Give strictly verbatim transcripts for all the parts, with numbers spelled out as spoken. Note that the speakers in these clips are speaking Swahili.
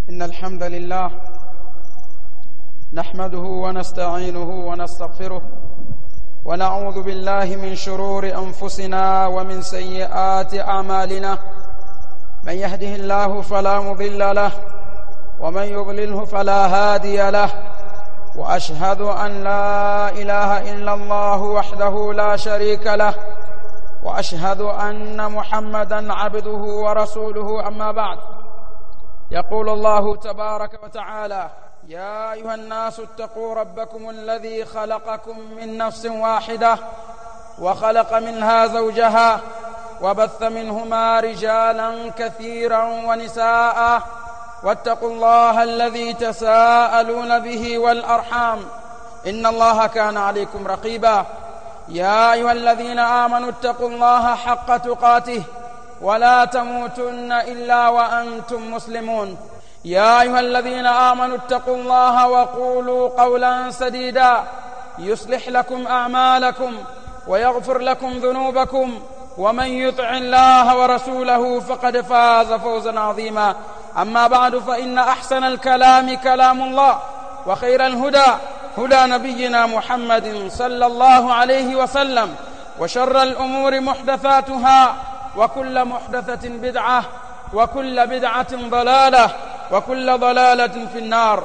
إن الحمد لله نحمده ونستعينه ونستغفره ونعوذ بالله من شرور أنفسنا ومن سيئات أعمالنا من يهده الله فلا مضل له ومن يضلله فلا هادي له وأشهد أن لا إله إلا الله وحده لا شريك له وأشهد أن محمدا عبده ورسوله أما بعد يقول الله تبارك وتعالى يا أيها الناس اتقوا ربكم الذي خلقكم من نفس واحدة وخلق منها زوجها وبث منهما رجالا كثيرا ونساء واتقوا الله الذي تساءلون به والأرحام إن الله كان عليكم رقيبا يا أيها الذين آمنوا اتقوا الله حق تقاته ولا تموتن إلا وأنتم مسلمون يا أيها الذين آمنوا اتقوا الله وقولوا قولا سديدا يصلح لكم أعمالكم ويغفر لكم ذنوبكم ومن يطع الله ورسوله فقد فاز فوزا عظيما أما بعد فإن أحسن الكلام كلام الله وخير الهدى هدى نبينا محمد صلى الله عليه وسلم وشر الأمور محدثاتها وكل محدثة بدعة وكل بدعة ضلالة وكل ضلالة في النار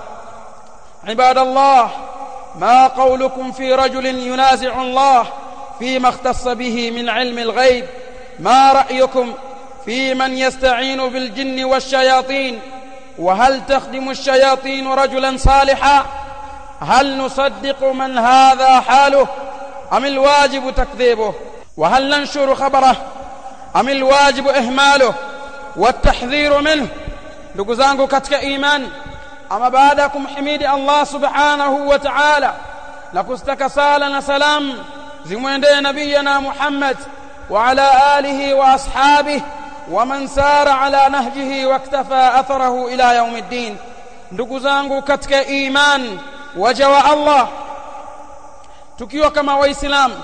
عباد الله ما قولكم في رجل ينازع الله فيما اختص به من علم الغيب ما رأيكم في من يستعين بالجن والشياطين وهل تخدم الشياطين رجلا صالحا هل نصدق من هذا حاله أم الواجب تكذيبه وهل ننشر خبره أم الواجب إهماله والتحذير منه ndugu zangu katika iman ama baada ya kumhimidi Allah subhanahu wa ta'ala na kustaka sala na salam zimwendee nabiyana Muhammad wa ala alihi wa ashabihi wa man sara ala nahjihi waktafa atharahu ila yaumiddin ndugu zangu katika iman waja wa Allah tukiwa kama waislamu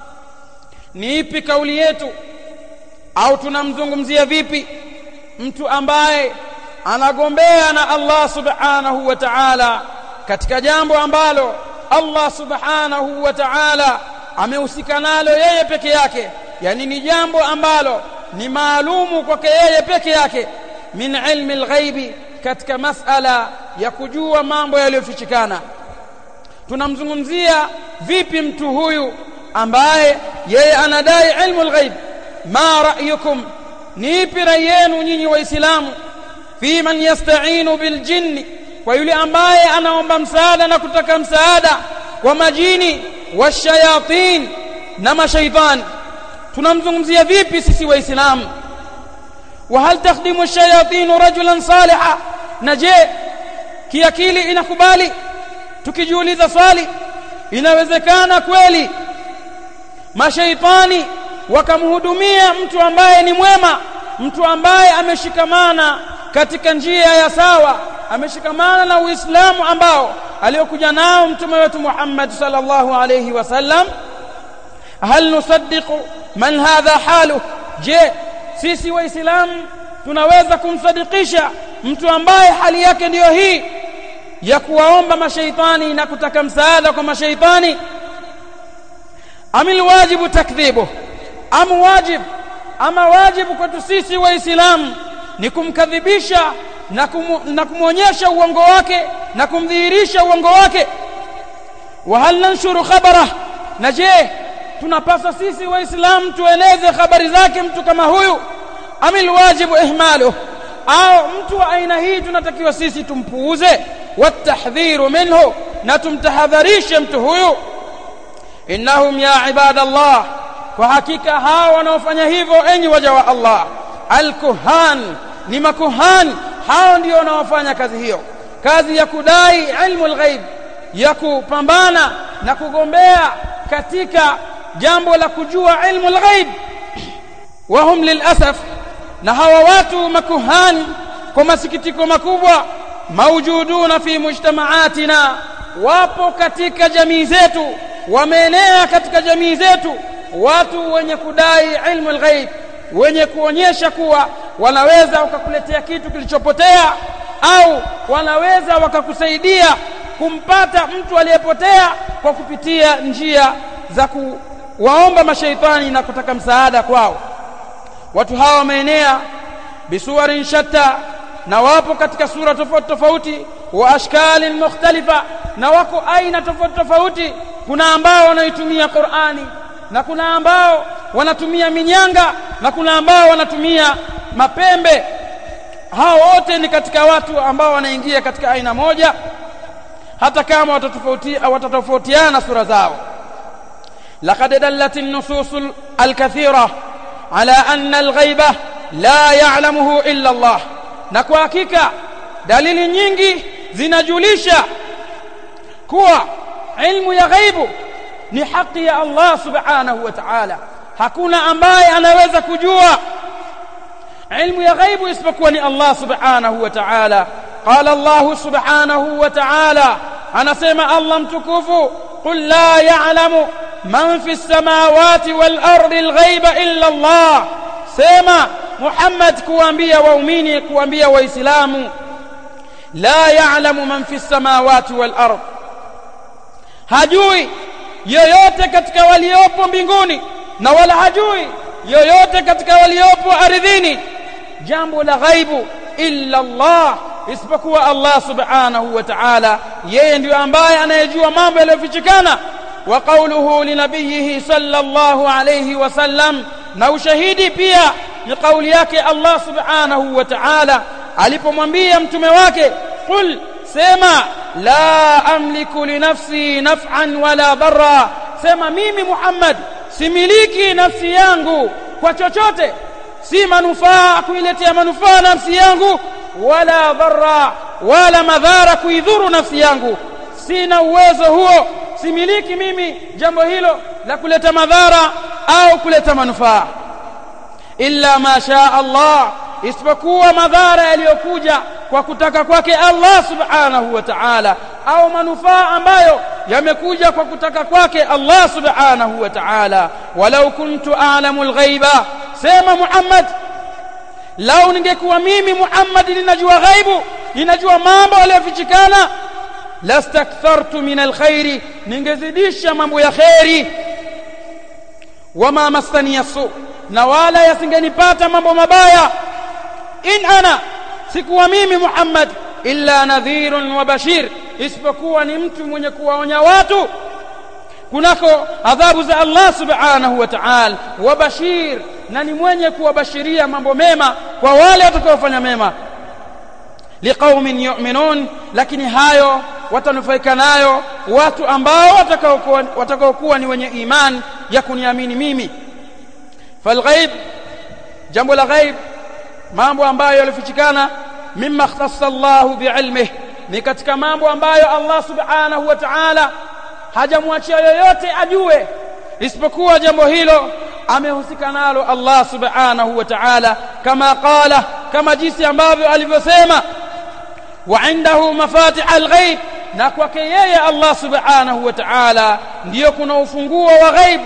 ni ipi kauli yetu au tunamzungumzia vipi mtu ambaye anagombea na Allah subhanahu wa ta'ala katika jambo ambalo Allah subhanahu wa ta'ala amehusika nalo yeye peke yake, yani ni jambo ambalo ni maalumu kwake yeye peke yake, min ilmi alghaibi, katika masala ya kujua mambo yaliyofichikana. Tunamzungumzia vipi mtu huyu ambaye yeye anadai ilmu alghaib? Ma ra'yukum, ni ipi rai yenu nyinyi waislamu fi man yasta'inu bil jinni, kwa yule ambaye anaomba msaada na kutaka msaada kwa majini washayatin na mashaitani? Tunamzungumzia vipi sisi waislamu? Wa hal takhdimu ash-shayatin rajulan salihan, na je kiakili inakubali? Tukijiuliza swali, inawezekana kweli mashaitani wakamhudumia mtu ambaye ni mwema, mtu ambaye ameshikamana katika njia ya sawa, ameshikamana na Uislamu ambao aliyokuja nao mtume wetu Muhammad sallallahu alayhi wasallam? Hal nusaddiqu man hadha halu, je sisi waislamu tunaweza kumsadikisha mtu ambaye hali yake ndiyo hii ya kuwaomba mashaitani na kutaka msaada kwa mashaitani? Amil wajibu takdhibu, am wajib, ama wajibu kwetu sisi waislamu ni kumkadhibisha na, kumu, na kumwonyesha uongo wake na kumdhihirisha uongo wake? Wa hal nanshuru khabara, na je tunapaswa sisi waislamu tueneze habari zake mtu kama huyu? Amil wajibu ihmalu, au mtu wa aina hii tunatakiwa sisi tumpuuze? Watahdhiru minhu, na tumtahadharishe mtu huyu. Innahum ya ibadallah, kwa hakika hao wanaofanya hivyo enyi waja wa Allah, alkuhan, ni makuhani. Hao ndio wanaofanya kazi hiyo, kazi ya kudai ilmu alghaib, ya kupambana na kugombea katika jambo la kujua ilmu alghaib. Wahum lilasaf, na hawa watu makuhani kwa masikitiko makubwa, maujuduna fi mujtamaatina, wapo katika jamii zetu, wameenea katika jamii zetu watu wenye kudai ilmu alghaib, wenye kuonyesha kuwa wanaweza ukakuletea kitu kilichopotea au wanaweza wakakusaidia kumpata mtu aliyepotea kwa kupitia njia za kuwaomba mashaitani na kutaka msaada kwao. Watu hawa wameenea bisuwarin shatta, na wapo katika sura tofauti tofauti, wa ashkalin mukhtalifa, na wako aina tofauti tofauti. Kuna ambao wanaitumia Qur'ani, na kuna ambao wanatumia minyanga, na kuna ambao wanatumia mapembe. Hao wote ni katika watu ambao wanaingia katika aina moja, hata kama watatofautiana watatofautiana sura zao. laqad dallat an-nusus al-kathira ala anna al-ghaiba la ya'lamuhu illa Allah, na kwa hakika dalili nyingi zinajulisha kuwa ilmu ya ghaibu ni haki ya Allah subhanahu wa ta'ala. Hakuna ambaye anaweza kujua ilmu ya ghaibu isipokuwa ni Allah subhanahu wa ta'ala. Qala Allah subhanahu wa ta'ala, anasema Allah mtukufu, qul la ya'lamu man fi as-samawati wal ardi al-ghaiba illa Allah. Sema Muhammad kuambia waumini, kuambia waislamu, la ya'lamu man fi as-samawati wal ardi, hajui yoyote katika waliopo mbinguni na wala hajui yoyote katika waliopo ardhini jambo la ghaibu illa Allah, isipokuwa Allah subhanahu wa ta'ala. Yeye ndiye ambaye anayejua mambo yaliyofichikana. Wa qawluhu li nabiyhi sallallahu alayhi wasallam, na ushahidi pia ni kauli yake Allah subhanahu wa ta'ala alipomwambia mtume wake, qul, sema, la amliku li nafsi naf'an wala darra, sema mimi Muhammad similiki nafsi yangu kwa chochote, si manufaa kuiletea manufaa nafsi yangu, wala dharra, wala madhara kuidhuru nafsi yangu. Sina uwezo huo, similiki mimi jambo hilo la kuleta madhara au kuleta manufaa. Illa ma sha Allah, isipokuwa madhara yaliyokuja kwa kutaka kwake Allah subhanahu wa ta'ala, au manufaa ambayo yamekuja kwa kutaka kwake Allah subhanahu wa ta'ala. Walau kuntu a'lamu al-ghaiba, sema Muhammad, lau ningekuwa mimi Muhammad ninajua ghaibu, ninajua mambo yaliyofichikana, lastakthartu min al-khairi, ningezidisha mambo ya khairi, wama masani yasu, na wala yasingenipata mambo mabaya. In ana, sikuwa mimi Muhammad illa nadhirun wa bashir, isipokuwa ni mtu mwenye kuwaonya watu kunako adhabu za Allah subhanahu wa ta'ala, wa bashir, na ni mwenye kuwabashiria mambo mema kwa wale watakaofanya mema. Liqaumin yu'minun, lakini hayo watanufaika nayo watu ambao watakaokuwa watakaokuwa ni wenye iman ya kuniamini mimi. Falghaib, jambo la ghaib, mambo ambayo yalifichikana, mimma ikhtassa Allahu bi'ilmihi, ni katika mambo ambayo Allah subhanahu wa ta'ala hajamwachia yoyote ajue, isipokuwa jambo hilo amehusika nalo Allah subhanahu wa ta'ala, kama qala, kama jinsi ambavyo alivyosema, wa indahu mafatih al-ghaib, na kwake yeye Allah subhanahu wa ta'ala ndiyo kuna ufunguo wa ghaib,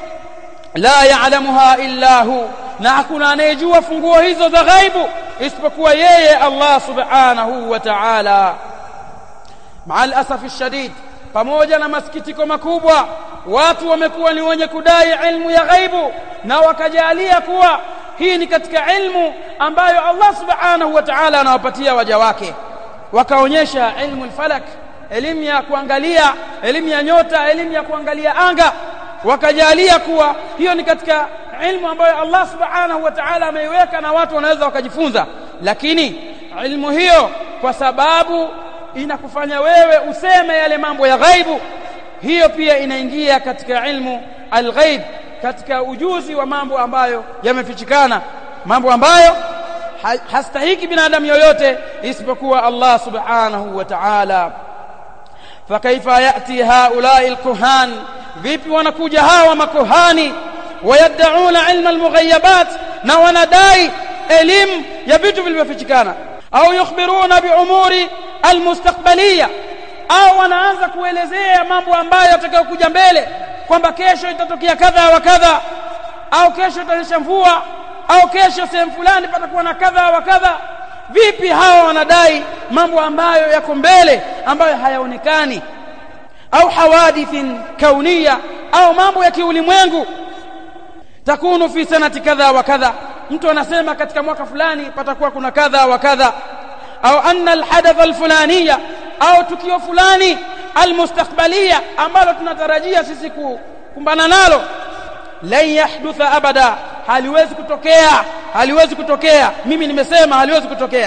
la ya'lamuha illa hu, na hakuna anayejua funguo hizo za ghaibu isipokuwa yeye Allah subhanahu wa ta'ala. Ma'al asafi shadid, pamoja na masikitiko makubwa, watu wamekuwa ni wenye kudai ilmu ya ghaibu na wakajalia kuwa hii ni katika ilmu ambayo Allah subhanahu wa ta'ala anawapatia waja wake. Wakaonyesha ilmu al-falak, elimu ya kuangalia, elimu ya nyota, elimu ya kuangalia anga, wakajalia kuwa hiyo ni katika ilmu ambayo Allah subhanahu wa ta'ala ameiweka na watu wanaweza wakajifunza. Lakini ilmu hiyo kwa sababu inakufanya wewe useme yale mambo ya ghaibu, hiyo pia inaingia katika ilmu al-ghaib, katika ujuzi wa mambo ambayo yamefichikana, mambo ambayo hastahiki binadamu yoyote isipokuwa Allah subhanahu wa ta'ala. Fakaifa yati haulai al-kuhan, vipi wanakuja hawa makuhani, wayad'una ilma al-mughayabat, na wanadai elimu ya vitu vilivyofichikana, au yukhbiruna bi umuri al-mustaqbaliyya, au wanaanza kuelezea mambo ambayo yatakayokuja mbele, kwamba kesho itatokea kadha wa kadha, au kesho itanyesha mvua, au kesho sehemu fulani patakuwa na kadha wa kadha, vipi hawa wanadai mambo ambayo yako mbele ambayo hayaonekani, au hawadithin kaunia, au mambo ya kiulimwengu, takunu fi sanati kadha wa kadha, mtu anasema katika mwaka fulani patakuwa kuna kadha wa kadha, au anna alhadath alfulaniya, au tukio fulani almustakbaliya ambalo tunatarajia sisi kukumbana nalo, lan yahdutha abada, haliwezi kutokea, haliwezi kutokea, mimi nimesema haliwezi kutokea.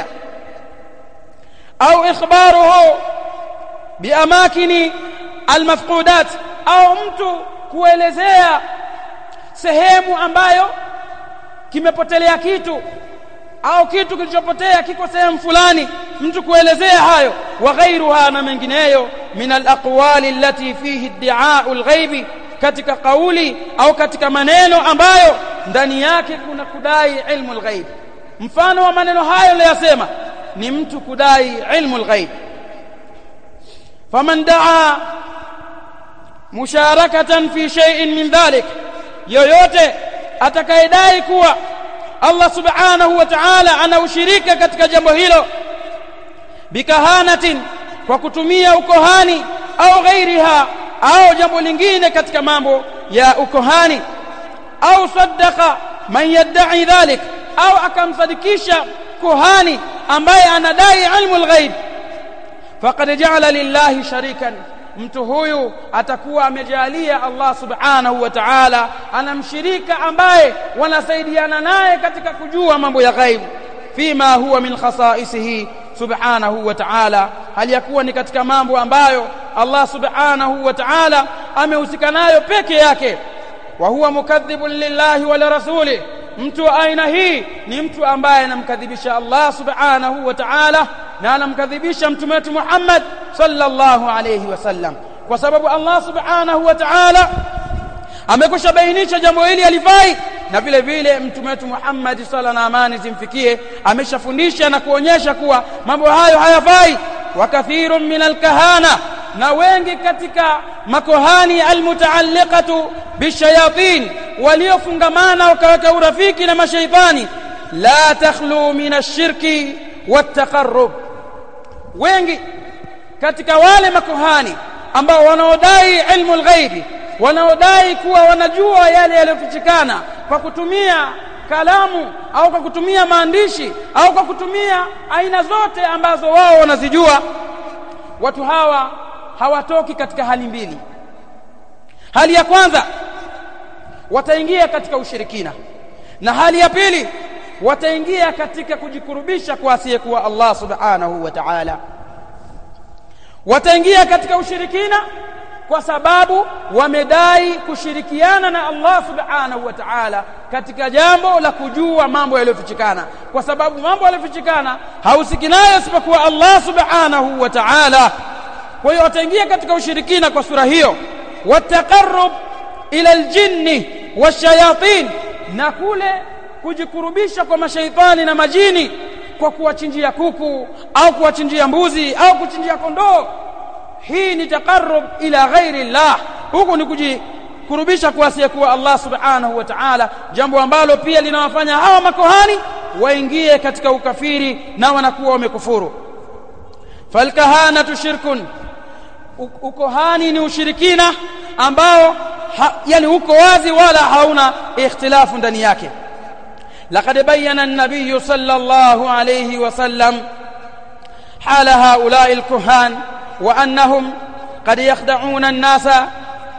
Au ikhbaruhu biamakini almafqudat, au mtu kuelezea sehemu ambayo kimepotelea kitu, au kitu kilichopotea kiko sehemu fulani, mtu kuelezea hayo. Wa ghairuha, na mengineyo, min alaqwali allati fihi iddi'a'u alghaibi, katika kauli au katika maneno ambayo ndani yake kuna kudai ilmu alghaib. Mfano wa maneno hayo niliyosema ni mtu kudai ilmu alghaib. Faman daa musharakatan fi shay'in min dhalik, yoyote atakayedai kuwa Allah subhanahu wa ta'ala ana ushirika katika jambo hilo, bikahanatin, kwa kutumia ukohani, au ghairiha, au jambo lingine katika mambo ya ukohani, au saddaqa man yad'i dhalik, au akamsadikisha kuhani ambaye anadai ilmu alghaib, faqad ja'ala lillahi sharikan, mtu huyu atakuwa amejalia Allah subhanahu wa ta'ala anamshirika ambaye wanasaidiana naye katika kujua mambo ya ghaib, fima huwa min khasaisihi subhanahu wa ta'ala, hali yakuwa ni katika mambo ambayo Allah subhanahu wa ta'ala amehusika nayo peke yake. Wa huwa mukadhibun lillahi wa lirasuli, mtu wa aina hii ni mtu ambaye anamkadhibisha Allah subhanahu wa ta'ala na anamkadhibisha mtume wetu Muhammad sallallahu alayhi wasallam, kwa sababu Allah subhanahu wa ta'ala amekwisha bainisha jambo hili alifai, na vile vile mtume wetu Muhammad sallallahu na amani zimfikie ameshafundisha na kuonyesha kuwa mambo hayo hayafai. Wa kathirun min alkahana, na wengi katika makohani almutaalliqatu bishayatin, waliofungamana wakaweka urafiki na mashaitani, la takhlu min ashirki wattaqarrub, wengi katika wale makohani ambao wanaodai ilmu alghaibi, wanaodai kuwa wanajua yale yaliyofichikana kwa kutumia kalamu au kwa kutumia maandishi au kwa kutumia aina zote ambazo wao wanazijua, watu hawa hawatoki katika hali mbili. Hali ya kwanza, wataingia katika ushirikina, na hali ya pili, wataingia katika kujikurubisha kwa asiyekuwa Allah subhanahu wa ta'ala. Wataingia katika ushirikina kwa sababu wamedai kushirikiana na Allah subhanahu wa ta'ala katika jambo la kujua mambo yaliyofichikana, kwa sababu mambo yaliyofichikana hausiki nayo isipokuwa Allah subhanahu wa ta'ala. Kwa hiyo wataingia katika ushirikina kwa sura hiyo. Wataqarrub ila aljinni washayatin, na kule kujikurubisha kwa mashaitani na majini kwa kuwachinjia kuku au kuwachinjia mbuzi au kuchinjia kondoo, hii ni taqarrub ila ghairi Allah, huko ni kujikurubisha kwa asiyekuwa Allah subhanahu wa ta'ala, jambo ambalo pia linawafanya hawa makohani waingie katika ukafiri na wanakuwa wamekufuru. Falkahanatu shirkun, ukohani ni ushirikina ambao ha, yani uko wazi wala hauna ikhtilafu ndani yake. Laqad bayyana an-nabiy sallallahu alayhi wa sallam hala haula'i al-kuhan wa annahum qad yakhda'una an-nasa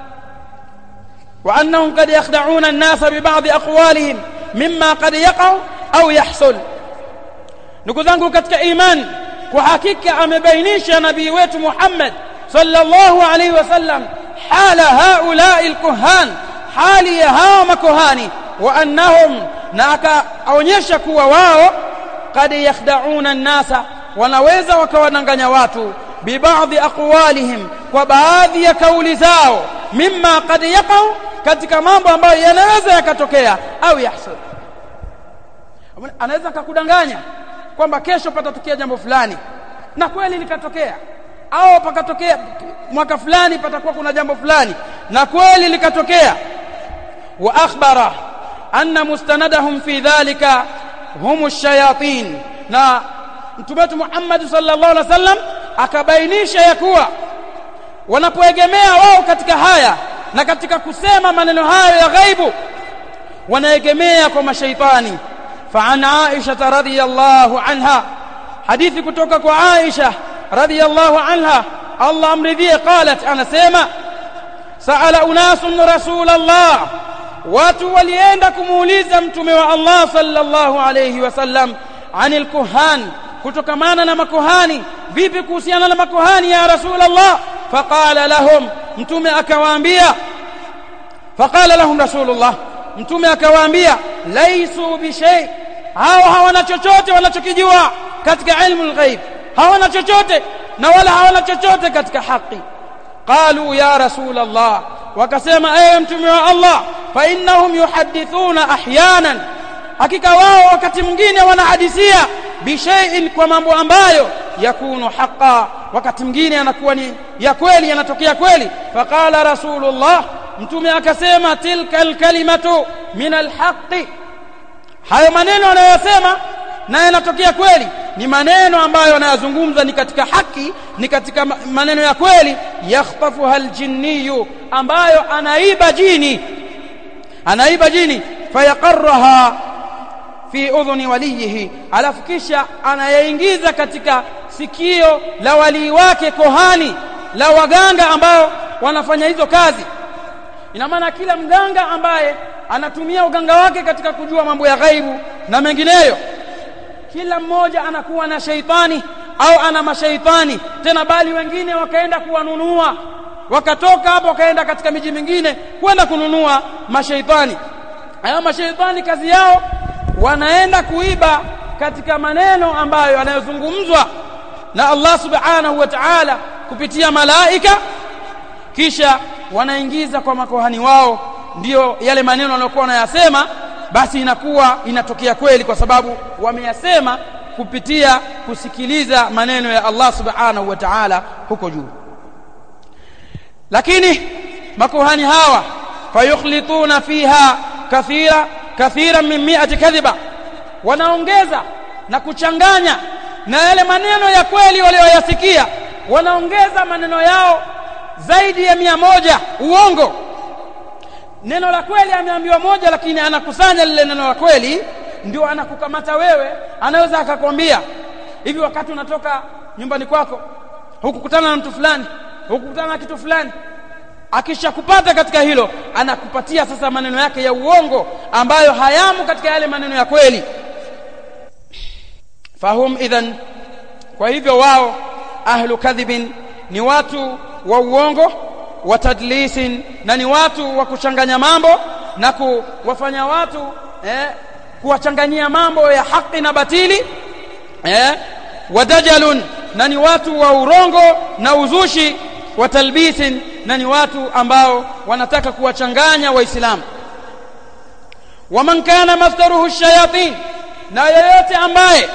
wa annahum qad yakhda'una an-nasa bi ba'd aqwalihim mimma qad yaqa'u au yahsul. Ndugu zangu katika imani, kwa hakika amebainisha nabii wetu Muhammad sallallahu alayhi wasallam hala haula'i al-kuhan, hali ya hawa makuhani, wa annahum, na akaonyesha kuwa wao qad yakhda'una an-nasa, wanaweza wakawadanganya watu, bi ba'dhi aqwalihim, kwa baadhi ya kauli zao, mimma qad yaqau, katika mambo ambayo yanaweza yakatokea, au yahsul, anaweza kukudanganya kwamba kesho patatokea jambo fulani na kweli likatokea, au pakatokea mwaka fulani patakuwa kuna jambo fulani na kweli likatokea. Wa akhbara anna mustanadahum fi dhalika hum ash-shayatin, na Mtume Muhammad sallallahu alaihi wasallam akabainisha ya kuwa wanapoegemea wao katika haya na katika kusema maneno hayo ya ghaibu wanaegemea kwa mashaitani. Fa an Aisha radhiyallahu anha, hadithi kutoka kwa Aisha radhiyallahu anha, Allah amridhie, qalat, anasema sa'ala unasun Rasulullah, watu walienda kumuuliza mtume wa Allah sallallahu alayhi wasallam anil kuhan, kutokamana na makuhani. Vipi kuhusiana na makuhani ya Rasulullah? Faqala lahum, mtume akawaambia, faqala lahum Rasulullah, mtume akawaambia, laisu bi shay, hao hawana chochote wanachokijua katika ilmu al-ghaib, hawana chochote na wala hawana chochote katika haki. Qalu ya Rasulullah, wakasema ewe mtume wa Allah, fa innahum yuhaddithuna ahyanan, hakika wao wakati mwingine wanahadithia bi shay'in, kwa mambo ambayo yakunu haqa, wakati mwingine yanakuwa ni ya kweli, yanatokea kweli. Faqala Rasulullah, mtume akasema, tilka alkalimatu min alhaqi, hayo maneno anayosema na yanatokea kweli ni maneno ambayo anayazungumza ni katika haki, ni katika maneno ya kweli. Yakhtafuha aljinniyu, ambayo anaiba jini, anaiba jini, fayaqarraha fi udhuni walihi, alafu kisha anayaingiza katika sikio la wali wake, kohani la waganga ambao wanafanya hizo kazi. Ina maana kila mganga ambaye anatumia uganga wake katika kujua mambo ya ghaibu na mengineyo, kila mmoja anakuwa na shaitani au ana mashaitani tena, bali wengine wakaenda kuwanunua, wakatoka hapo wakaenda katika miji mingine kwenda kununua mashaitani. Haya mashaitani kazi yao wanaenda kuiba katika maneno ambayo yanayozungumzwa na Allah subhanahu wa ta'ala kupitia malaika, kisha wanaingiza kwa makohani wao, ndio yale maneno wanayokuwa wanayasema, basi inakuwa inatokea kweli, kwa sababu wameyasema kupitia kusikiliza maneno ya Allah subhanahu wa ta'ala huko juu. Lakini makuhani hawa fayukhlituna fiha kathira kathira min mi'ati kadhiba, wanaongeza na kuchanganya na yale maneno ya kweli walioyasikia, wanaongeza maneno yao zaidi ya mia moja uongo. Neno la kweli ameambiwa moja, lakini anakusanya lile neno la kweli, ndio anakukamata wewe. Anaweza akakwambia hivi, wakati unatoka nyumbani kwako hukukutana na mtu fulani, hukukutana na kitu fulani, akishakupata katika hilo anakupatia sasa maneno yake ya uongo ambayo hayamu katika yale maneno ya kweli. Fahum idhan, kwa hivyo wao ahlu kadhibin, ni watu wa uongo, wa tadlisin, na ni watu wa kuchanganya mambo na kuwafanya watu eh, kuwachanganyia mambo ya haki na batili, eh, wa dajalun, na ni watu wa urongo na uzushi, wa talbisin, na ni watu ambao wanataka kuwachanganya waislamu. Wa man kana maftaruhu shayatin, na yeyote ambaye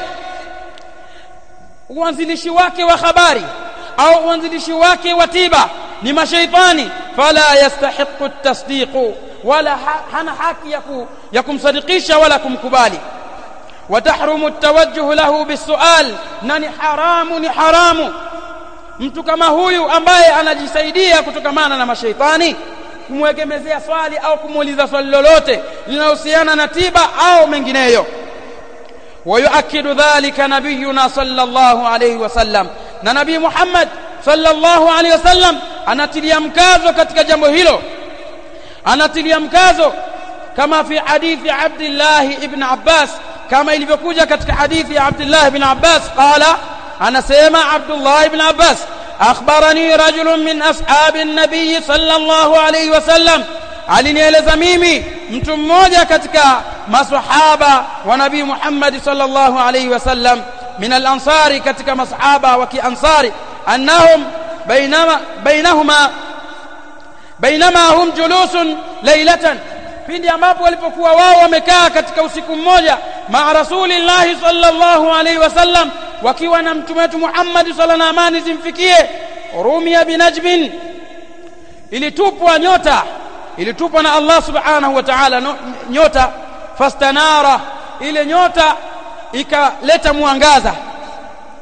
uanzilishi wake wa habari au uanzilishi wake wa tiba ni mashaitani, fala yastahiqu at-tasdiqu, wala ha, hana haki ya, ku, ya kumsadikisha wala kumkubali. Wa tahrumu at-tawajjuh lahu bis-su'al, na ni haramu, ni haramu mtu kama huyu ambaye anajisaidia kutokamana na mashaitani kumwegemezea swali au kumuuliza swali lolote linalohusiana na tiba au mengineyo. Wa yuakidu dhalika nabiyuna sallallahu alayhi wasallam, na nabii Muhammad sallallahu alayhi wasallam anatilia mkazo katika jambo hilo, anatilia mkazo kama fi hadithi Abdullah ibn Abbas, kama ilivyokuja katika hadithi ya Abdullah ibn Abbas. Qala, anasema Abdullah ibn Abbas, akhbarani rajulun min ashabi an-nabiy sallallahu alayhi wasallam, alinieleza mimi mtu mmoja katika maswahaba wa nabii Muhammad sallallahu alayhi wasallam, min al-ansari, katika masahaba wa kiansari, annahum bainama bainahuma bainama hum julusun laylatan, pindi ambapo walipokuwa wao wamekaa katika usiku mmoja ma rasulillah sallallahu alayhi wasallam, wakiwa na mtume wetu Muhammad sallallahu alayhi wasallam, amani zimfikie, rumia binajmin, ilitupwa nyota, ilitupwa na Allah subhanahu wa ta'ala nyota, fastanara, ile nyota ikaleta mwangaza,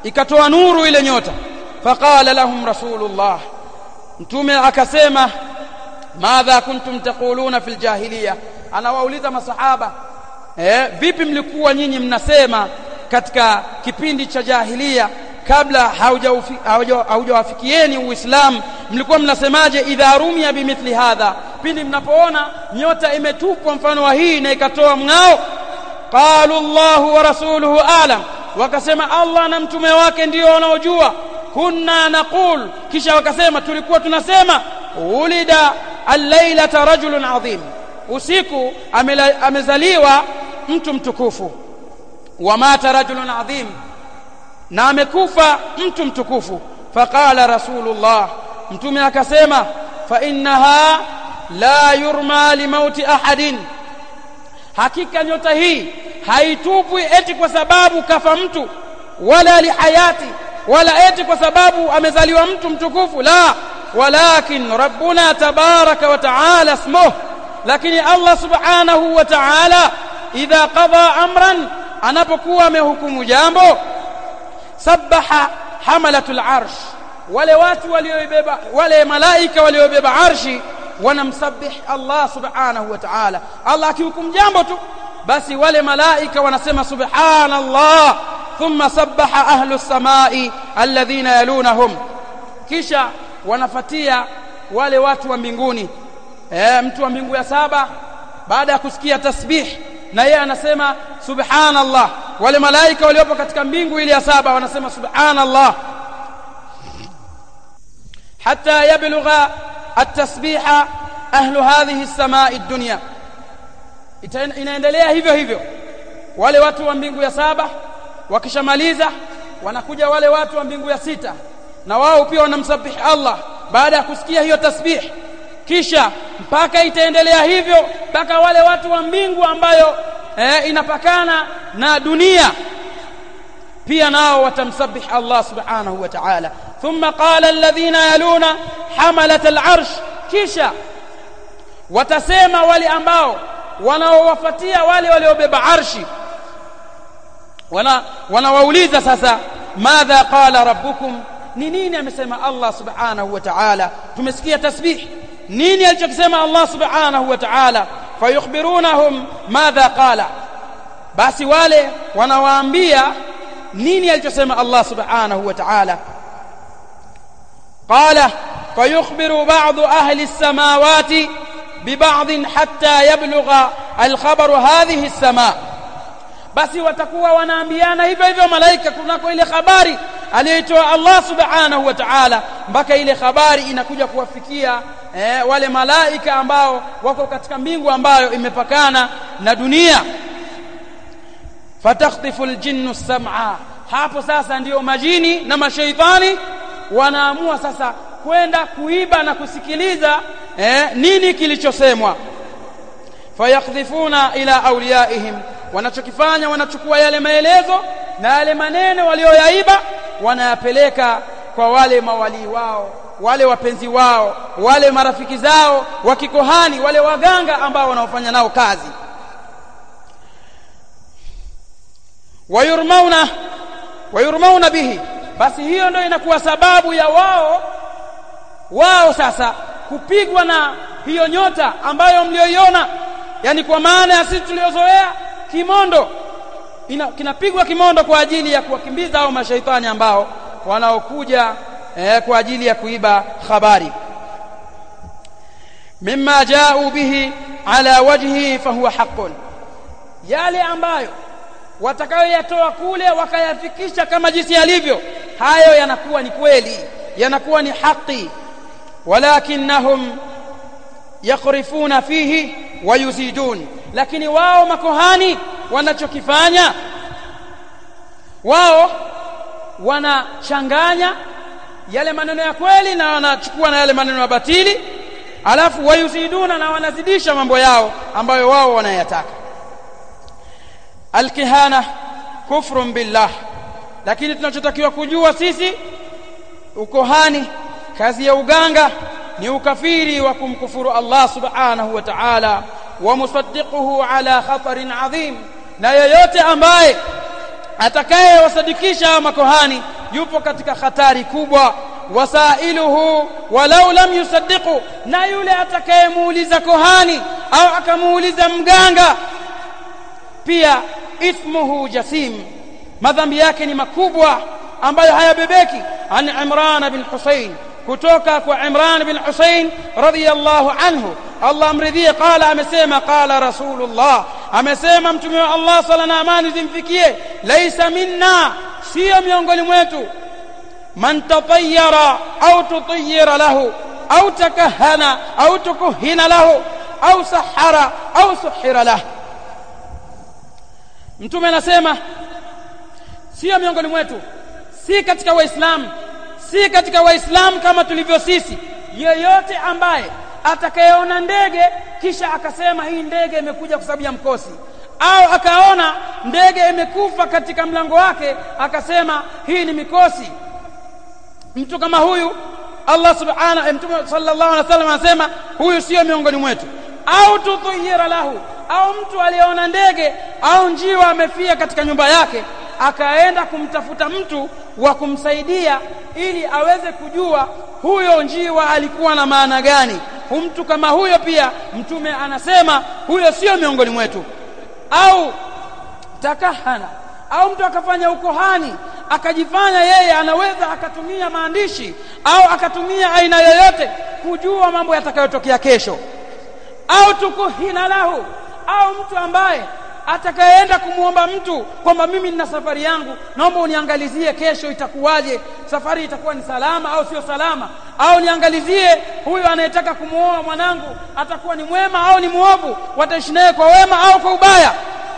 ikatoa nuru ile nyota. Faqala lahum rasulullah, mtume akasema, madha kuntum taquluna fil jahiliya, anawauliza masahaba, eh vipi mlikuwa nyinyi mnasema katika kipindi cha jahiliya kabla haujawafikieni Uislamu, mlikuwa mnasemaje? Idha rumia bimithli hadha, pindi mnapoona nyota imetupwa mfano wa hii na ikatoa mng'ao. Qalu Allahu wa rasuluhu a'lam, wakasema Allah na mtume wake ndio wanaojua. Kunna naqul, kisha wakasema tulikuwa tunasema, ulida al-lailata rajulun adhim, usiku amezaliwa mtu mtukufu. Wa mata rajulun adhim, na amekufa mtu mtukufu. Faqala rasulullah, mtume akasema, fa innaha la yurma li mauti ahadin, hakika nyota hii haitupwi eti kwa sababu kafa mtu, wala li hayati, wala eti kwa sababu amezaliwa mtu mtukufu, la, walakin rabbuna tabaraka wa taala ismuhu, lakini Allah subhanahu wa ta'ala idha qada amran, anapokuwa amehukumu jambo, sabbaha hamalatul arsh, wale watu waliobeba, wale malaika waliobeba arshi wanamsabih Allah subhanahu wa ta'ala. Allah akihukumu jambo tu, basi wale malaika wanasema subhanallah, thumma sabbaha ahlu samai alladhina yalunahum, kisha wanafatia wale watu wa mbinguni. Eh mtu wa mbingu ya saba baada ya kusikia tasbih, na yeye anasema subhanallah, wale malaika waliopo katika mbingu ile ya saba wanasema subhanallah, hatta yablugha at-tasbiha ahlu hadhihi as-samai ad-dunya. Inaendelea hivyo hivyo, wale watu wa mbingu ya saba wakishamaliza, wanakuja wale watu wa mbingu ya sita, na wao pia wanamsabih Allah baada ya kusikia hiyo tasbih, kisha mpaka itaendelea hivyo mpaka wale watu wa mbingu ambayo eh, inapakana na dunia pia nao watamsabih Allah subhanahu wa ta'ala. Thumma qala alladhina yaluna hamalat al-arsh, kisha watasema wale ambao wanaowafuatia wale waliobeba arshi, wana wanawauliza sasa, madha qala rabbukum, ni nini amesema Allah subhanahu wa ta'ala? Tumesikia tasbih, nini alichokisema Allah subhanahu wa ta'ala? Fayukhbirunahum madha qala, basi wale wanawaambia nini alichosema Allah subhanahu wa ta'ala. Qala fayukhbiru ba'du ahli as-samawati biba'd hatta yablugha al-khabaru hadhihi as-sama, basi watakuwa wanaambiana hivyo hivyo malaika kunako ile habari aliyoitoa Allah subhanahu wa ta'ala, mpaka ile habari inakuja kuwafikia eh, wale malaika ambao wako katika mbingu ambayo imepakana na dunia. Fatakhtifu al-jinnu as-sam'a, hapo sasa ndio majini na mashaitani wanaamua sasa kwenda kuiba na kusikiliza eh, nini kilichosemwa. Fayakhdhifuna ila awliyaihim, wanachokifanya wanachukua yale maelezo na yale maneno walioyaiba, wanayapeleka kwa wale mawali wao, wale wapenzi wao, wale marafiki zao wa kikohani, wale waganga ambao wanaofanya nao kazi. Wayurmauna wayurmauna bihi, basi hiyo ndio inakuwa sababu ya wao wao sasa kupigwa na hiyo nyota ambayo mlioiona, yani kwa maana ya sisi tuliozoea kimondo, ina kinapigwa kimondo kwa ajili ya kuwakimbiza hao mashaitani ambao wanaokuja eh, kwa ajili ya kuiba habari. Mimma ja'u bihi ala wajhi fahuwa haqqun, yale ambayo watakayoyatoa kule wakayafikisha kama jinsi yalivyo, hayo yanakuwa ni kweli, yanakuwa ni haki. Walakinnahum yakrifuna fihi wa yuzidun, lakini wao makohani wanachokifanya, wao wanachanganya yale maneno ya kweli na wanachukua na yale maneno ya batili, alafu wayuziduna, na wanazidisha mambo yao ambayo wao wanayataka. Alkihana kufrun billah, lakini tunachotakiwa kujua sisi, ukohani, kazi ya uganga ni ukafiri wa kumkufuru Allah subhanahu wa ta'ala, wa musaddiquhu ala khatarin adhim, na yeyote ambaye atakaye wasadikisha makohani yupo katika hatari kubwa. Wasailuhu walau lam yusaddiqu, na yule atakayemuuliza kohani au akamuuliza mganga pia ithmuhu jasim, madhambi yake ni makubwa ambayo hayabebeki. An Imran bin Husayn, kutoka kwa Imran bin Husayn radhiyallahu anhu, Allah amridhie, qala, amesema, qala Rasulullah, amesema mtume wa Allah sala na amani zimfikie, laysa minna, sio miongoni mwetu, man tatayyara au tutayyira lahu au takahana au tukuhina lahu au sahara au suhira lahu. Mtume anasema sio miongoni mwetu, si katika waislamu, si katika waislamu kama tulivyo sisi, yeyote ambaye atakayeona ndege kisha akasema hii ndege imekuja kwa sababu ya mkosi, au akaona ndege imekufa katika mlango wake akasema hii ni mikosi, mtu kama huyu Allah subhanahu, Mtume sallallahu alaihi wasallam anasema huyu sio miongoni mwetu. Au tutuyira lahu, au mtu aliona ndege au njiwa amefia katika nyumba yake akaenda kumtafuta mtu wa kumsaidia ili aweze kujua huyo njiwa alikuwa na maana gani, mtu kama huyo pia mtume anasema huyo sio miongoni mwetu. Au takahana, au mtu akafanya ukohani akajifanya yeye anaweza akatumia maandishi au akatumia aina yoyote kujua mambo yatakayotokea kesho. Au tukuhina lahu, au mtu ambaye atakayeenda kumuomba mtu kwamba mimi nina safari yangu, naomba uniangalizie kesho itakuwaje, safari itakuwa ni salama au sio salama, au niangalizie huyu anayetaka kumuoa mwanangu atakuwa ni mwema au ni muovu, wataishi naye kwa wema au kwa ubaya.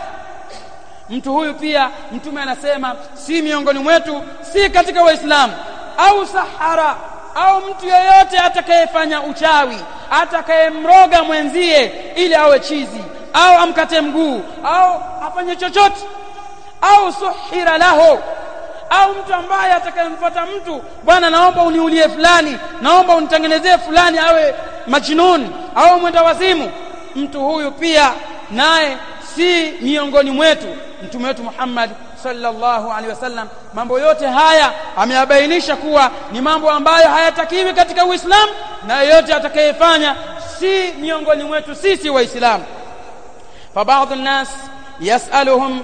Mtu huyu pia mtume anasema si miongoni mwetu, si katika waislamu. Au sahara, au mtu yeyote atakayefanya uchawi, atakayemroga mwenzie ili awe chizi au amkate mguu au afanye chochote. Au suhira lahu, au mtu ambaye atakayemfuata mtu, bwana naomba uniulie fulani, naomba unitengenezee fulani awe majnun au mwenda wazimu, mtu huyu pia naye si miongoni mwetu. Mtume wetu Muhammad sallallahu alaihi wasallam mambo yote haya ameyabainisha kuwa ni mambo ambayo hayatakiwi katika Uislamu, na yote atakayefanya si miongoni mwetu sisi waislamu. Fa baadhi الناس yasaluhum,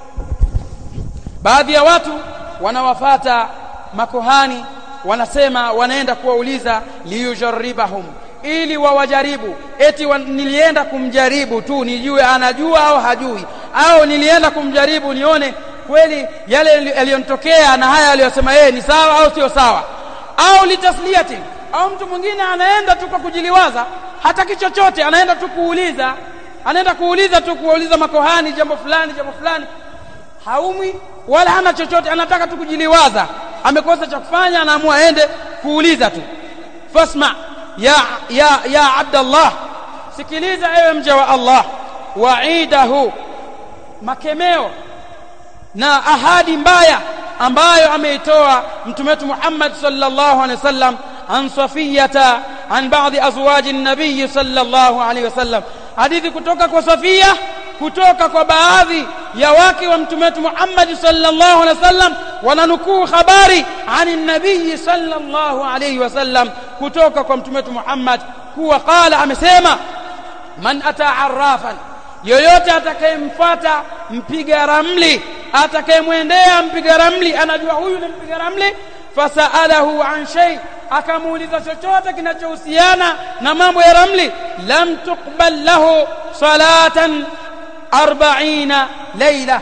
baadhi ya watu wanawafata makohani, wanasema wanaenda kuwauliza liyujarribahum, ili wawajaribu, eti wa, nilienda kumjaribu tu nijue anajua au hajui, au nilienda kumjaribu nione kweli yale yaliyotokea na haya aliyosema yeye ni sawa au sio sawa. Au litasliyati, au mtu mwingine anaenda tu kwa kujiliwaza, hataki chochote, anaenda tu kuuliza, anaenda kuuliza tu kuuliza makohani jambo fulani jambo fulani, haumwi wala hana chochote, anataka tu kujiliwaza, amekosa cha kufanya anaamua aende kuuliza tu. Fasma ya ya ya Abdullah, sikiliza ewe mja wa Allah, wa'idahu, makemeo na ahadi mbaya ambayo ameitoa mtume wetu Muhammad sallallahu alaihi wasallam an Safiyata an baadhi azwaji nabii sallallahu alaihi wasallam. Hadithi kutoka kwa Safia, kutoka kwa baadhi ya wake wa mtume wetu Muhammad sallallahu alaihi wasallam, wananukuu habari ani nabii sallallahu alaihi wasallam kutoka kwa mtume wetu Muhammad kuwa qala, amesema, man ata arrafan, yoyote atakayemfuata mpiga ramli, atakayemwendea mpiga ramli, anajua huyu ni mpiga ramli, fasaalahu an shay, akamuuliza chochote kinachohusiana na mambo ya ramli, lam tuqbal lahu salatan arbaina layla,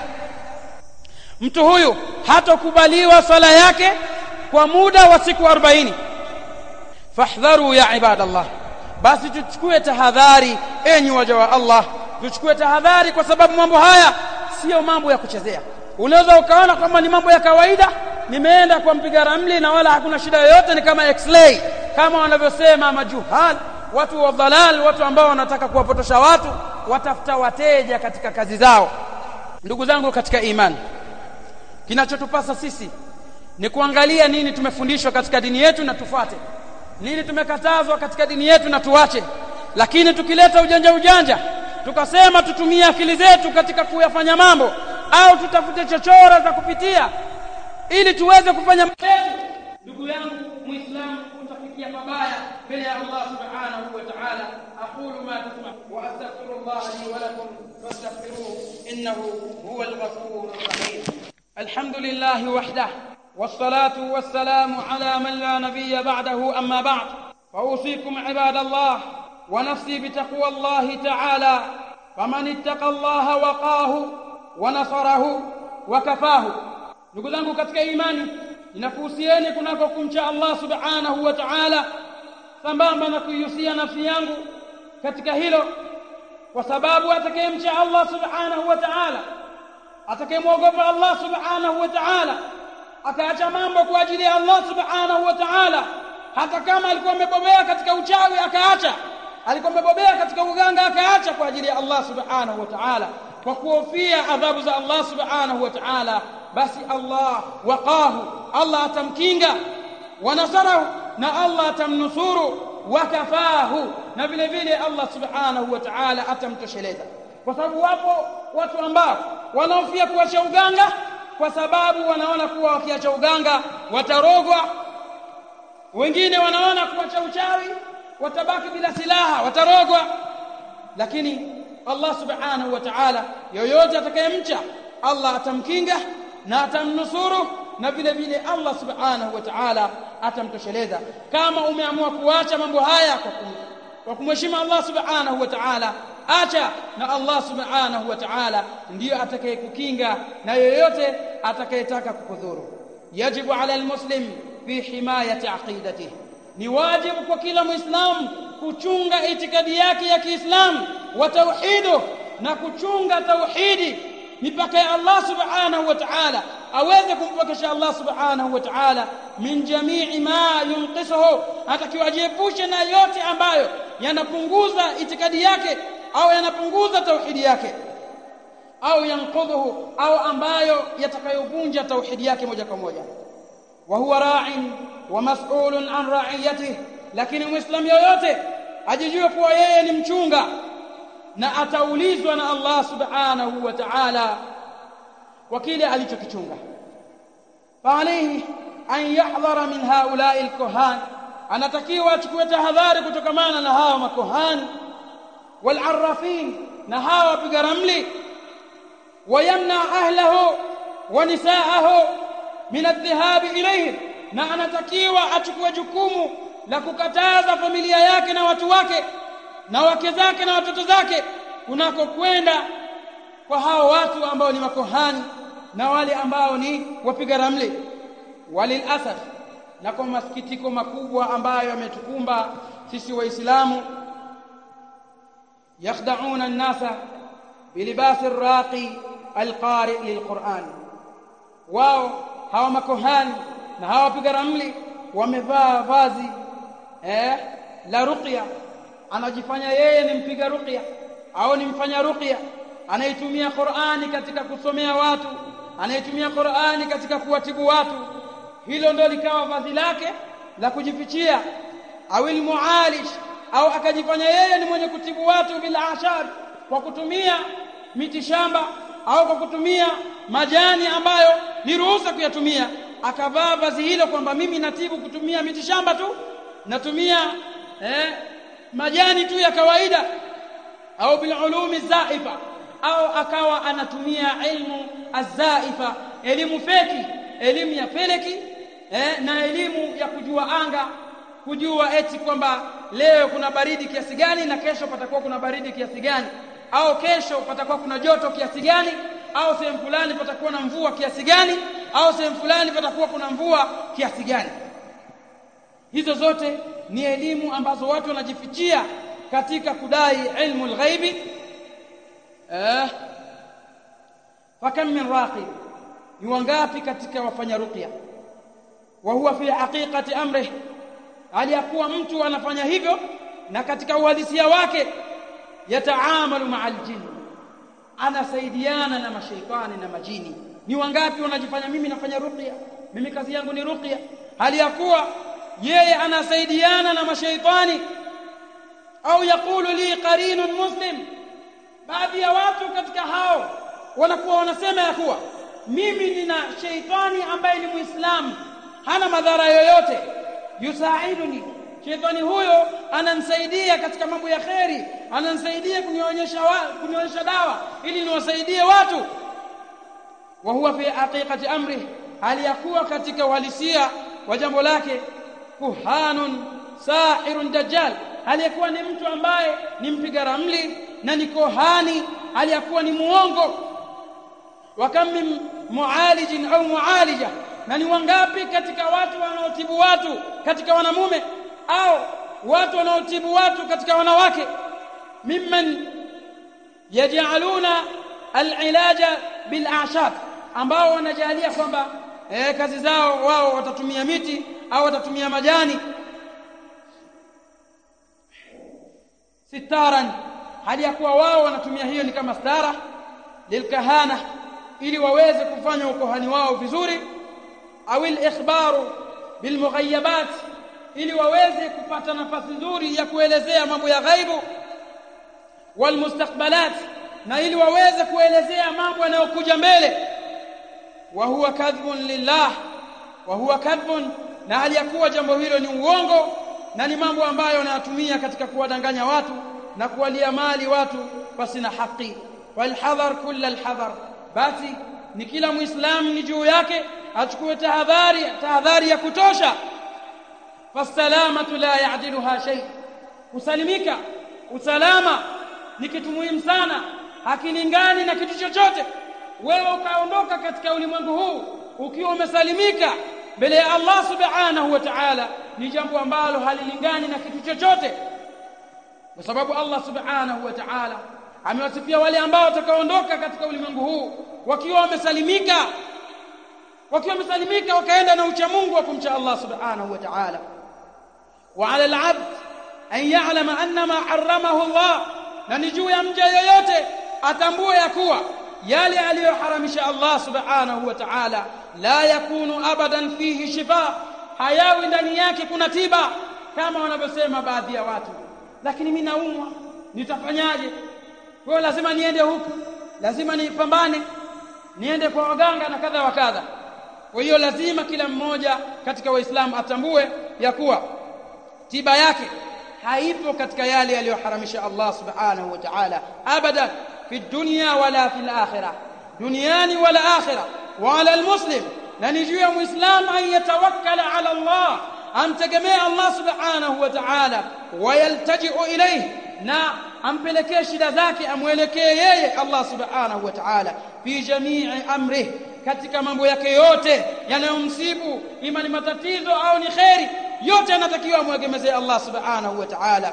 mtu huyu hatokubaliwa sala yake kwa muda wa siku arobaini. Fahdharu ya ibadallah, basi tuchukue tahadhari enyi waja wa Allah, tuchukue tahadhari, kwa sababu mambo haya sio mambo ya kuchezea. Unaweza ukaona kama ni mambo ya kawaida, nimeenda kwa mpiga ramli na wala hakuna shida yoyote, ni kama x-ray kama wanavyosema majuhal, watu wa dhalal, watu ambao wanataka kuwapotosha watu, watafuta wateja katika kazi zao. Ndugu zangu katika imani, kinachotupasa sisi ni kuangalia nini tumefundishwa katika dini yetu na tufuate, nini tumekatazwa katika dini yetu na tuache. Lakini tukileta ujanja ujanja tukasema tutumie akili zetu katika kuyafanya mambo, au tutafute chochora za kupitia ili tuweze kufanya mchezo. Ndugu yangu Muislamu, utafikia mabaya mbele ya Allah subhanahu wa ta'ala. aqulu ma tasma wa astaghfirullah li wa lakum fastaghfiruhu innahu huwal ghafurur rahim. alhamdulillah wahdahu wassalatu wassalamu ala man la nabiyya ba'dahu amma ba'd. فأوصيكم عباد الله ونفسي بتقوى الله تعالى فمن اتقى الله وقاه ونصره وكفاه. ndugu zangu katika imani, ninakuhusieni kunako kumcha Allah subhanahu wa ta'ala sambamba na kuihusia nafsi yangu katika hilo, kwa sababu atakayemcha Allah subhanahu wa ta'ala, atakayemwogopa Allah subhanahu wa ta'ala, akaacha mambo kwa ajili ya Allah subhanahu wa ta'ala, hata kama alikuwa amebobea katika uchawi akaacha, alikuwa amebobea katika uganga akaacha kwa ajili ya Allah subhanahu wa ta'ala, kwa kuhofia adhabu za Allah subhanahu wa ta'ala, basi Allah waqahu, Allah atamkinga, wa nasarahu, na Allah atamnusuru, wa kafahu, na vile vile Allah subhanahu wa ta'ala atamtosheleza. Kwa sababu wapo watu ambao wanaofia kuacha uganga kwa sababu wanaona kuwa wakiacha uganga watarogwa. Wengine wanaona kuacha uchawi watabaki bila silaha, watarogwa. Lakini Allah subhanahu wa ta'ala, yoyote atakayemcha Allah atamkinga na atamnusuru, na vile vile Allah subhanahu wa ta'ala atamtosheleza. Kama umeamua kuacha mambo haya kwa kumheshimu Allah subhanahu wa ta'ala, acha, na Allah subhanahu wa ta'ala ndiyo atakayekukinga na yoyote atakayetaka kukudhuru. yajibu ala almuslim fi himayati aqidatihi, ni wajibu kwa kila muislamu kuchunga itikadi yake ya Kiislamu, wa tauhidu, na kuchunga tauhidi, mipaka ya Allah subhanahu wa ta'ala, aweze kumpokesha Allah subhanahu wa ta'ala min jamii ma yunqisuhu, atakiwajiepushe na yote ambayo yanapunguza itikadi yake au yanapunguza tauhidi yake, au yanqudhuhu, au ambayo yatakayovunja tauhidi yake moja kwa moja. wa huwa ra'in wa mas'ulun an ra'iyatihi, lakini muislamu yoyote ajijue kuwa yeye ni mchunga na ataulizwa na Allah subhanahu wa ta'ala kwa kile alichokichunga. fa alayhi an yahdhara min haula'i al-kuhan, anatakiwa achukue tahadhari kutokamana na hawa makuhani wal arrafin, na hawa wapiga ramli, wayamna ahlahu wa nisaahu min adh-dhahabi ilayhim, na anatakiwa achukue jukumu la kukataza familia yake na watu wake na wake zake na watoto zake kunako kwenda kwa hao watu ambao ni makuhani na wale ambao ni wapiga ramli. walil asaf, na kwa masikitiko makubwa ambayo yametukumba sisi Waislamu, yakhda'una an-nasa bilibasi ar-raqi al-qari' lil-Qur'an. wao hawa makuhani na hawa wapiga ramli wamevaa vazi eh la ruqya, anajifanya yeye ni mpiga ruqya au ni mfanya ruqya, anaitumia Qur'ani katika kusomea watu, anaitumia Qur'ani katika kuwatibu watu. Hilo ndio likawa vazi lake la kujifichia, au almualish, au akajifanya yeye ni mwenye kutibu watu bila ashar, kwa kutumia miti shamba au kwa kutumia majani ambayo ni ruhusa kuyatumia, akavaa vazi hilo kwamba mimi natibu kutumia miti shamba tu, natumia eh, majani tu ya kawaida, au bil ulumi zaifa, au akawa anatumia ilmu azaifa, elimu feki, elimu ya feleki eh, na elimu ya kujua anga, kujua eti kwamba leo kuna baridi kiasi gani na kesho patakuwa kuna baridi kiasi gani, au kesho patakuwa kuna joto kiasi gani, au sehemu fulani patakuwa na mvua kiasi gani, au sehemu fulani patakuwa kuna mvua kiasi gani. Hizo zote ni elimu ambazo watu wanajifichia katika kudai ilmu al-ghaibi. eh fakam min raqi, ni wangapi katika wafanya ruqya wa huwa fi haqiqati amri, aliyakuwa mtu anafanya hivyo na katika uhalisia wake yataamalu ma'al jinn, anasaidiana na mashaitani na majini. Ni wangapi wanajifanya mimi nafanya ruqya, mimi kazi yangu ni ruqya, hali ya kuwa yeye anasaidiana na mashaitani. au yakulu li qarinun muslim, baadhi ya watu katika hao wanakuwa wanasema ya kuwa mimi nina sheitani ambaye ni Muislamu, hana madhara yoyote, yusaiduni, sheitani huyo ananisaidia katika mambo ya kheri, ananisaidia kunionyesha kunionyesha dawa ili niwasaidie watu. Wa huwa fi haqiqati amri, hali yakuwa katika uhalisia wa jambo lake kuhanun sahirun dajjal, hali yakuwa ni mtu ambaye ni mpiga ramli na ni kohani, hali yakuwa ni muongo. Wa kam min mualijin au mualija, na ni wangapi katika watu wanaotibu watu katika wanamume au watu wanaotibu watu katika wanawake, mimman yaj'aluna al-ilaja bil a'shab, ambao wanajalia kwamba eh, kazi zao wao watatumia miti au watatumia majani. Sitaran, hali ya kuwa wao wanatumia hiyo ni kama stara lilkahana, ili waweze kufanya ukohani wao vizuri, au al-ikhbaru bilmughayabat, ili waweze kupata nafasi nzuri ya kuelezea mambo ya ghaibu, walmustakbalat, na ili waweze kuelezea mambo yanayokuja mbele. Wa huwa kadhbun lillah, wa huwa kadhbun, na hali ya kuwa jambo hilo ni uongo na ni mambo ambayo wanayatumia katika kuwadanganya watu na kuwalia mali watu pasina haki. Walhadhar kulla alhadhar, basi ni kila muislamu ni juu yake achukue tahadhari tahadhari ya kutosha. Fasalamatu la ya'diluha shay, kusalimika, usalama ni kitu muhimu sana, hakilingani na kitu chochote. Wewe ukaondoka katika ulimwengu huu ukiwa umesalimika mbele ya Allah subhanahu wa ta'ala, ni jambo ambalo halilingani na kitu chochote, kwa sababu Allah subhanahu wa ta'ala amewasifia wale ambao watakaoondoka katika ulimwengu huu wakiwa wamesalimika, wakiwa wamesalimika wakaenda na ucha Mungu wa kumcha Allah subhanahu wa ta'ala. Wa 'ala al-'abd an ya'lama anna ma harramahu Allah, na ni juu ya mja yoyote atambue ya kuwa yale aliyoharamisha Allah subhanahu wa ta'ala la yakunu abadan fihi shifa, hayawi ndani yake kuna tiba, kama wanavyosema baadhi ya watu. Lakini mimi naumwa, nitafanyaje? Kwa lazima niende huku, lazima nipambane, niende kwa waganga na kadha wa kadha. Kwa hiyo lazima kila mmoja katika Waislamu atambue ya kuwa tiba yake haipo katika yale aliyoharamisha Allah subhanahu wa ta'ala abada, fi dunya wala fil akhirah, duniani wala akhirah. Wa ala almuslim, na ni juu ya muislamu an yatawakkala ala Allah, amtegemea Allah subhanahu wa ta'ala, wa yaltaji'u ilayhi, na ampelekee shida zake, amwelekee yeye Allah subhanahu wa ta'ala fi jamii amri, katika mambo yake yote yanayomsibu, ima ni matatizo au ni khairi, yote anatakiwa amwegemezee Allah subhanahu wa ta'ala.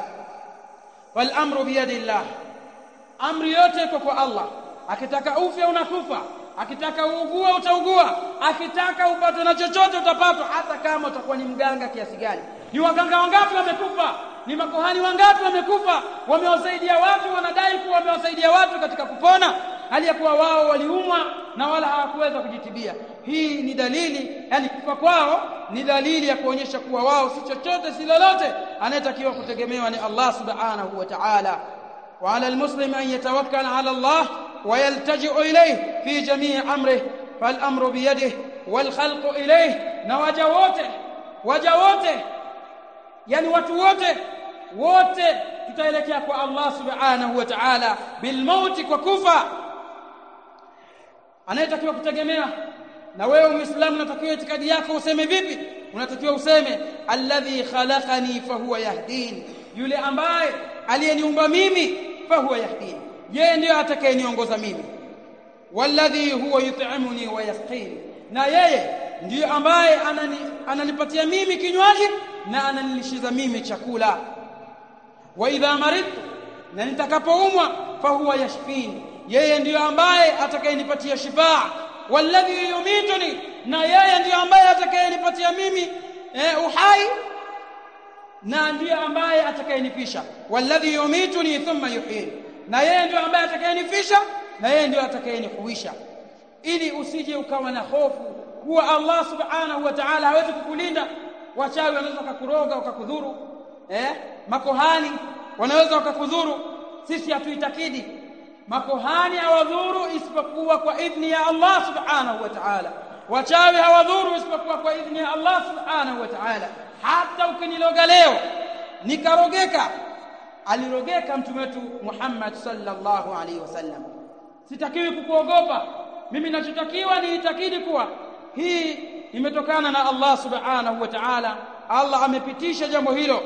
Wal amru bi yadillah, amri yote iko kwa Allah. Akitaka ufe unakufa, akitaka uugue utaugua, akitaka upate na chochote utapata, hata kama utakuwa ni mganga kiasi gani. Ni waganga wangapi wamekufa? Ni makohani wangapi wamekufa? Wamewasaidia watu, wanadai kuwa wamewasaidia watu katika kupona, hali ya kuwa wao waliumwa na wala hawakuweza kujitibia. Hii ni dalili, yani kufa kwao ni dalili ya kuonyesha kuwa wao si chochote si lolote, anayetakiwa kutegemewa ni Allah subhanahu wa ta'ala. Wa 'ala almuslim an yatawakkala 'ala Allah wa yaltaji'u ilayhi fi jami' amrihi, fal amru bi yadihi wal khalqu ilayhi, na waja wote waja wote yani watu wote wote tutaelekea kwa Allah subhanahu wa ta'ala bil mauti, kwa kufa. Anayetakiwa kutegemea na wewe Muislamu, unatakiwa itikadi yako useme vipi? Unatakiwa useme alladhi khalaqani fahuwa yahdin, yule ambaye aliyeniumba mimi fahuwa yahdin, yeye ndiye atakayeniongoza mimi. Walladhi huwa yut'imuni wa yasqini, na yeye ndiye ambaye anani, ananipatia mimi kinywaji na ananilishiza mimi chakula. Wa idha maridtu, na nitakapoumwa fahuwa yashfini, yeye ndiye ambaye atakayenipatia shifa. Walladhi yumituni, na yeye ndiye ambaye atakayenipatia mimi eh, uhai, na ndiye ambaye atakayenifisha. Walladhi yumituni thumma yuhyini, na yeye ndiye ambaye atakayenifisha na yeye ndiye atakayenihuisha. Ili usije ukawa na hofu kuwa Allah subhanahu wa ta'ala hawezi kukulinda. Wachawi wanaweza kukuroga wakakudhuru, eh makohani wanaweza wakakudhuru. Sisi hatuitakidi makuhani hawadhuru isipokuwa kwa idhni ya Allah subhanahu wa ta'ala, wachawi hawadhuru isipokuwa kwa idhni ya Allah subhanahu wa ta'ala. Hata ukiniloga leo nikarogeka, alirogeka mtume wetu Muhammad sallallahu alaihi wasallam. Sitakiwi kukuogopa mimi, ninachotakiwa ni itakidi kuwa hii imetokana na Allah subhanahu wa ta'ala. Allah amepitisha jambo hilo.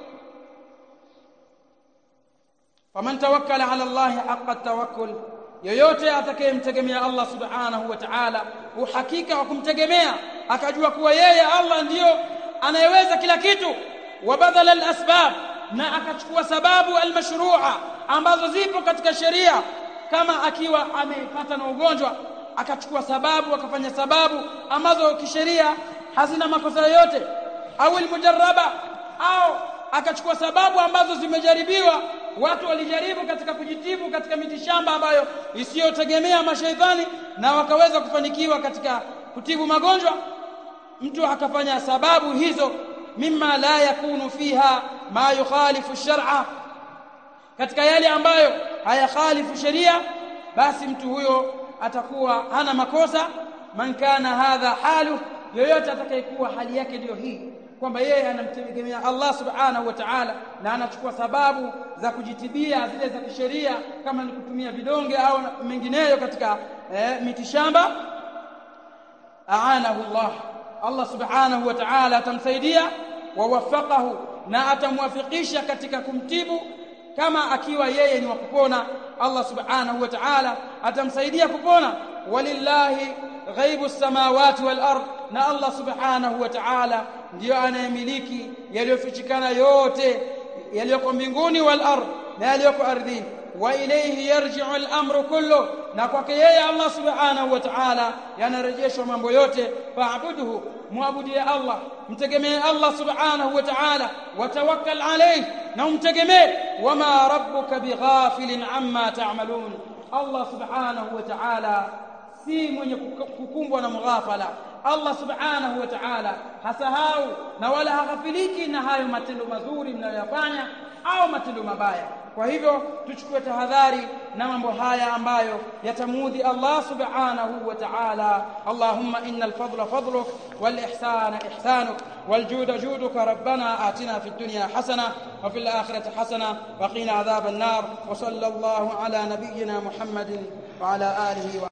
faman tawakkala ala Allah haqqa tawakkul, yoyote atakayemtegemea Allah subhanahu wa ta'ala uhakika wa kumtegemea, akajua kuwa yeye Allah ndiyo anayeweza kila kitu, wa badala al-asbab, na akachukua sababu al-mashru'a ambazo zipo katika sheria. Kama akiwa amepata na ugonjwa, akachukua sababu, akafanya sababu ambazo kisheria hazina makosa yoyote, au al-mujarraba, au akachukua sababu ambazo zimejaribiwa, watu walijaribu katika kujitibu katika mitishamba ambayo isiyotegemea mashaitani na wakaweza kufanikiwa katika kutibu magonjwa. Mtu akafanya sababu hizo mimma la yakunu fiha ma yukhalifu shar'a, katika yale ambayo hayakhalifu sheria, basi mtu huyo atakuwa hana makosa. Man kana hadha halu, yoyote atakayekuwa hali yake ndio hii, kwamba yeye anamtegemea Allah subhanahu wa ta'ala na anachukua sababu za kujitibia zile za kisheria, kama ni kutumia vidonge au mengineyo katika eh, mitishamba, aanahu Allah, Allah subhanahu wa ta'ala atamsaidia, wa wafaqahu, na atamwafikisha katika kumtibu. Kama akiwa yeye ni wa kupona, Allah subhanahu wa ta'ala atamsaidia kupona. Walillahi ghaibu samawati wal ard, na Allah subhanahu wa ta'ala ndio anayemiliki yaliyofichikana yote yaliyoko mbinguni wal ard, na yaliyoko ardhini. Wa ilayhi yarji'u al-amru kullu, na kwake yeye Allah subhanahu wa ta'ala yanarejeshwa mambo yote. Fa'budhu, muabudie Allah, mtegemee Allah subhanahu wa ta'ala, watawakkal alayhi, na umtegemee. Wama rabbuka bighafilin amma ta'malun, Allah subhanahu wa ta'ala si mwenye kukumbwa na mughafala. Allah subhanahu wa ta'ala hasahau na wala haghafiliki na hayo matendo mazuri mnayoyafanya au matendo mabaya. Kwa hivyo tuchukue tahadhari na mambo haya ambayo yatamuudhi Allah subhanahu wa ta'ala. Allahumma innal fadla fadluk wal ihsana ihsanuk wal juda juduka. Rabbana atina fid dunya hasana wa fil akhirati hasana wa qina adhaban nar. Wa sallallahu ala nabiyyina Muhammadin wa ala alihi wa